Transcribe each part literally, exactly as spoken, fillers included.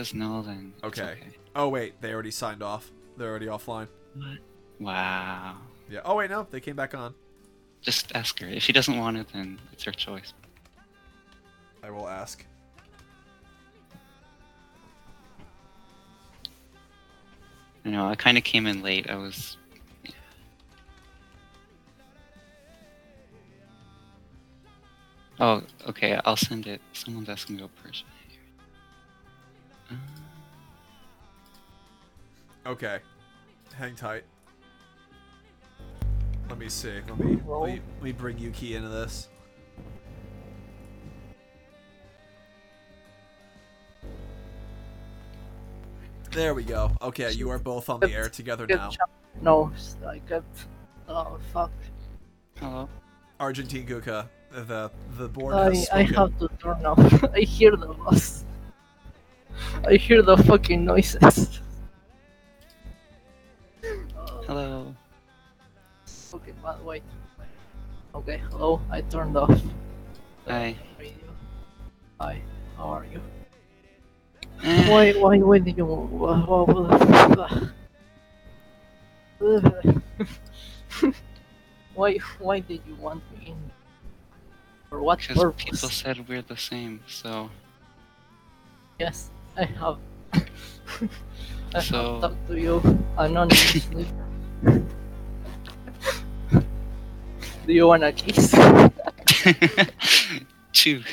says no, then it's Okay. okay. Oh wait, they already signed off. They're already offline. What? Wow. Yeah. Oh wait, no, they came back on. Just ask her. If she doesn't want it, then it's her choice. I will ask. I know, I kind of came in late. I was... Yeah. Oh, okay, I'll send it. Someone's asking me about Persian. Uh, Okay. Hang tight. Let me see. Let me, let me, let me bring Yuki into this. There we go. Okay, you are both on the air together now. No, I got. Oh fuck. hello? Argentine Kuka, the the board I has I spoken. have to turn off. I hear the bus. I hear the fucking noises. Hello? Okay, but wait. Okay, hello. I turned off. the Hi. Radio. Hi. How are you? Eh, Why? Why? Why did you? Why, why? Why did you want me in? For what Because purpose? people said we're the same, so... Yes, I have. I So- have talked to you anonymously. Do you want a kiss? Chew.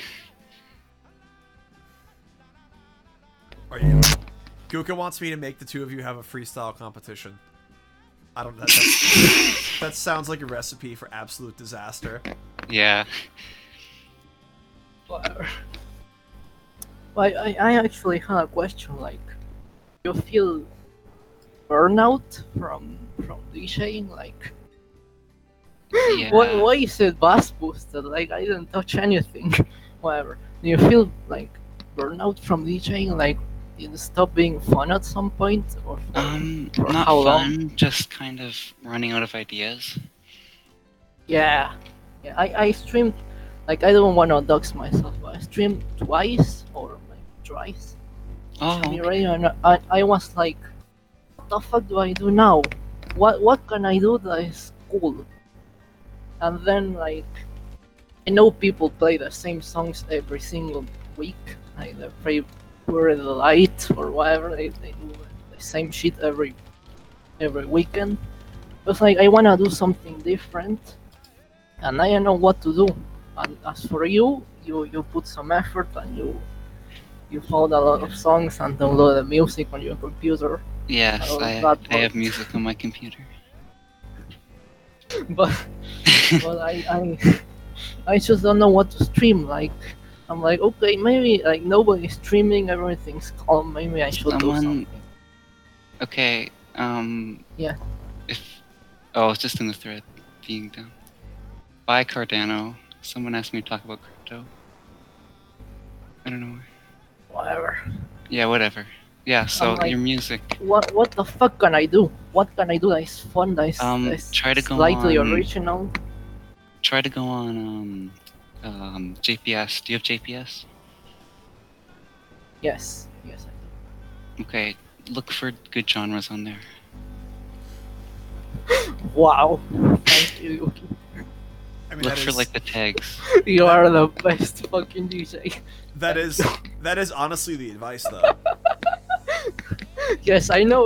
Are you? Kuka wants me to make the two of you have a freestyle competition. I don't know. That, that sounds like a recipe for absolute disaster. Yeah. Whatever. I, I, I actually had a question. Like, you feel burnout from from DJing? Like, Yeah. why why is it bass boosted? Like, I didn't touch anything. Whatever. Do you feel like burnout from DJing? Like, did it stop being fun at some point, or for, Um, for not how fun, long? just kind of running out of ideas. Yeah, yeah. I, I streamed, like I don't want to dox myself, but I streamed twice or like thrice. Oh, To be okay. ready, and I I was like, what the fuck do I do now? What what can I do that is cool? And then like, I know people play the same songs every single week, like they play Pure the Light or whatever. They they do the same shit every every weekend. But like I wanna do something different, and I don't know what to do. And as for you, you you put some effort and you you found a lot of songs and download the music on your computer. Yes, Oh, I, that I have worked. music on my computer. But but I I I just don't know what to stream. Like I'm like okay maybe like nobody's streaming, everything's calm. Maybe I should do Someone- something. Okay, um... Yeah. If... Oh, it's just in the thread being done. Bye, Cardano. Someone asked me to talk about crypto. I don't know. Whatever. Yeah, whatever. Yeah, so like- your music. What what the fuck can I do? What can I do that is fun? That is, Um, that is try to go slightly on- original. Try to go on, um... Um, J P S. Do you have J P S? Yes, yes I do. Okay, look for good genres on there. Wow. Thank you, Yuki. I mean, Look that for, is, like, the tags. You are the best fucking D J. that is that is honestly the advice though. Yes, I know